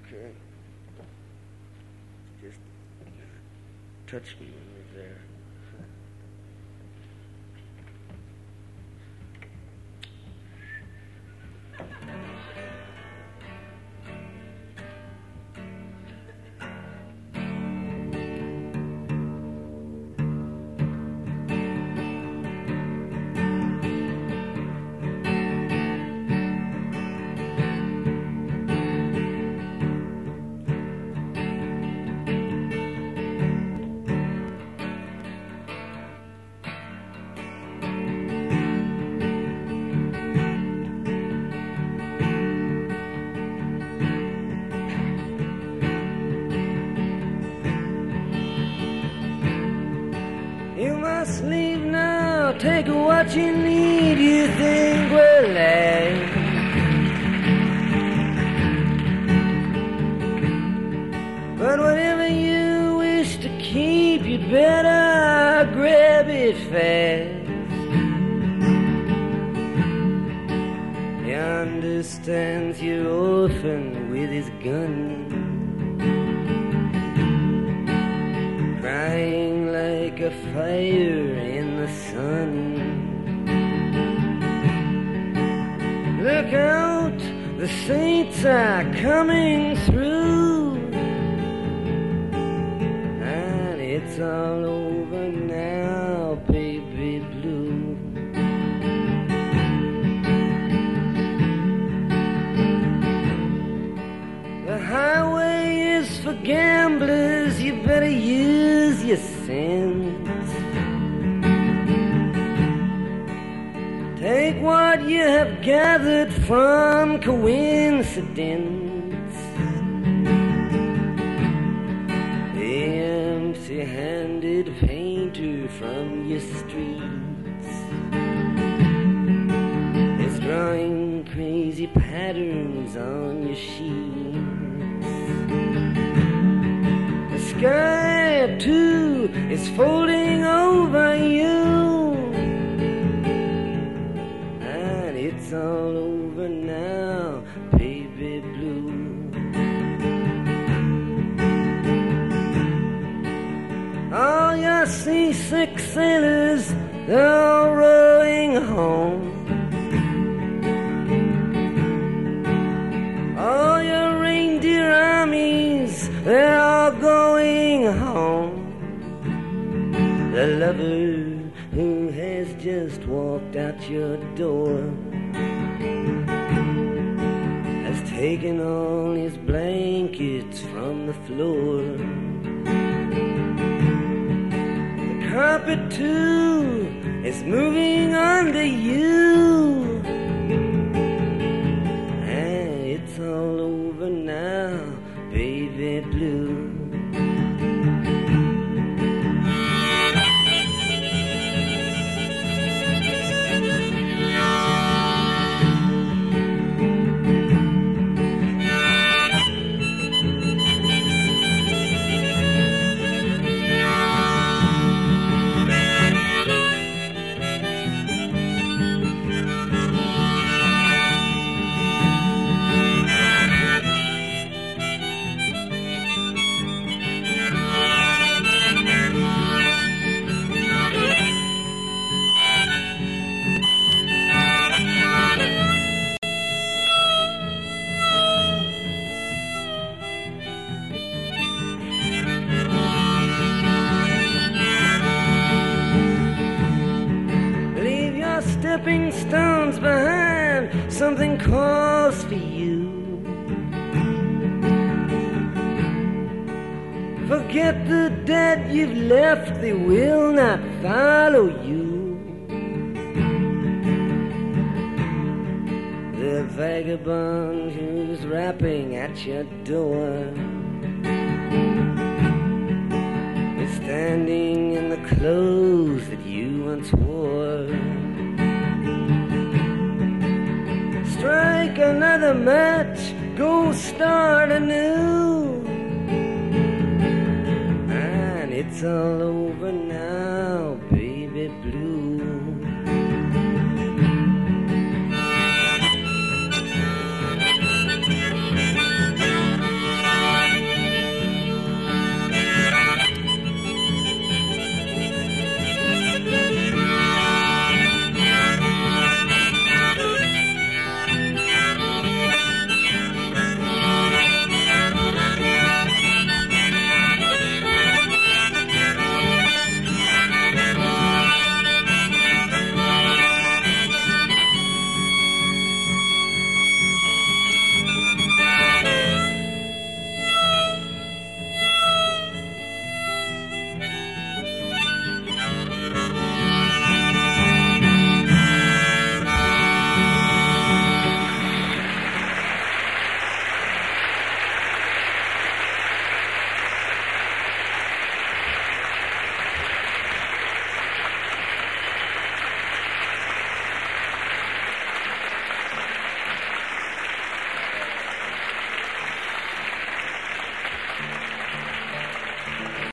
Okay. Just touch me when you're there. Leave now, take what you need, you think will last. But whatever you wish to keep, you'd better grab it fast. He understands your orphan with his gun, crying like a fire in the sun. Look out, the saints are coming through, and it's all over now, baby blue. The highway is for gamblers, you better use your sense. Take what you have gathered from coincidence. The empty-handed painter from your streets is drawing crazy patterns on your sheets. The sky, too, is folding over you. It's all over now, baby blue. All your seasick sailors, they're all rowing home. All your reindeer armies, they're all going home. The lover who has just walked out your door has taken all his blankets from the floor. The carpet too is moving under you, and it's all over now, baby blue. Stepping stones behind, something calls for you. Forget the dead you've left, they will not follow you. The vagabond who's rapping at your door is standing in the clothes that you once wore. Strike another match, go start anew, and it's all over now.